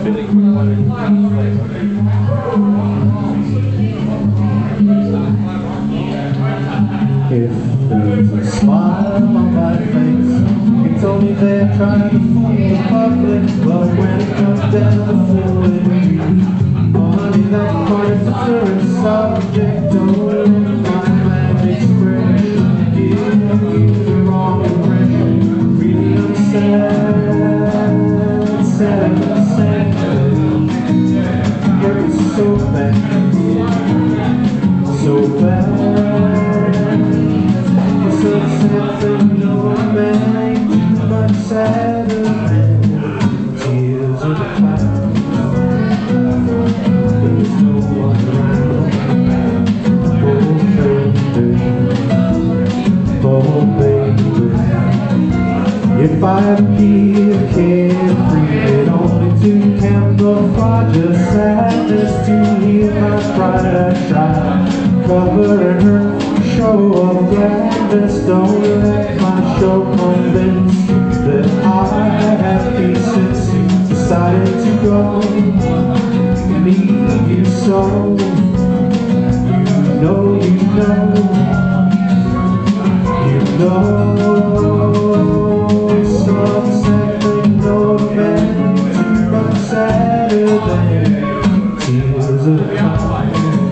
If there's a smile on my face, it's only they're trying to fool the public. But when it comes down to fooling you, money that parts the tourist subject. Don't let my magic expression give you the wrong impression. Really I'm sad, sad. Hurts so bad, so bad. Something no man ain't much sadder than tears of the cloud. There's no one around. Oh baby, if I'd be carefree, it only to camouflage a sadness to heal my pride. I try cover and hurt. Show of gladness, don't let my show convince you that I have since decided to go. Leave you so, you know, some said they know a man too much sadder than tears of cloud.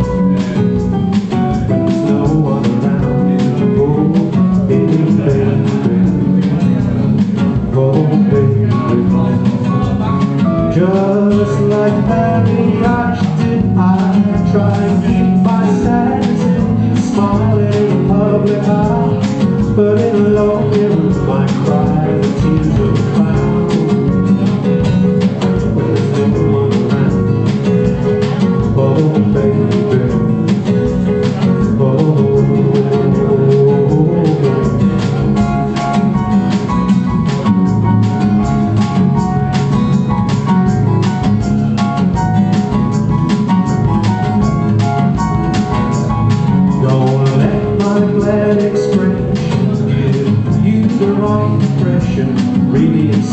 Just like Marriott did, I try and keep my sadness, smiling in the public eye, but in a long mirror I cry the tears of a clown. When there's no one around, oh baby, oh. Glad expression give you the wrong impression. Really it's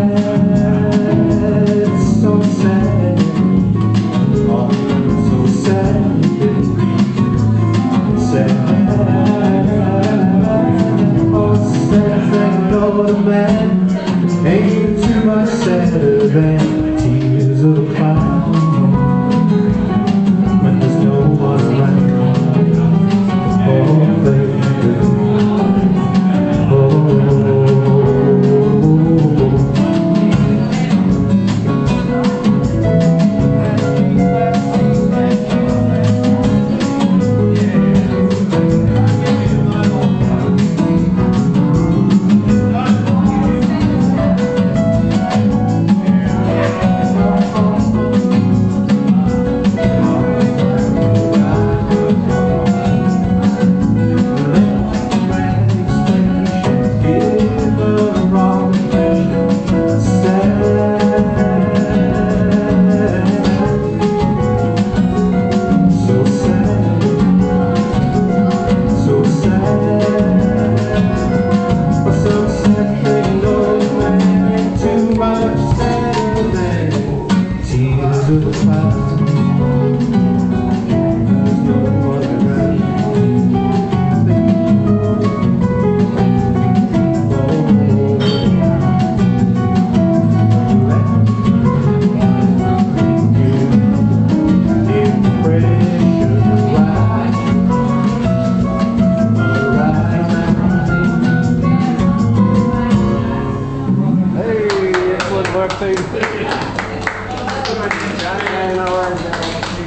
sad, so sad, oh, so sad, oh sad that no man ain't too much sadder than tears of a clown. When there's no one around. Oh baby, Hey, excellent work, team.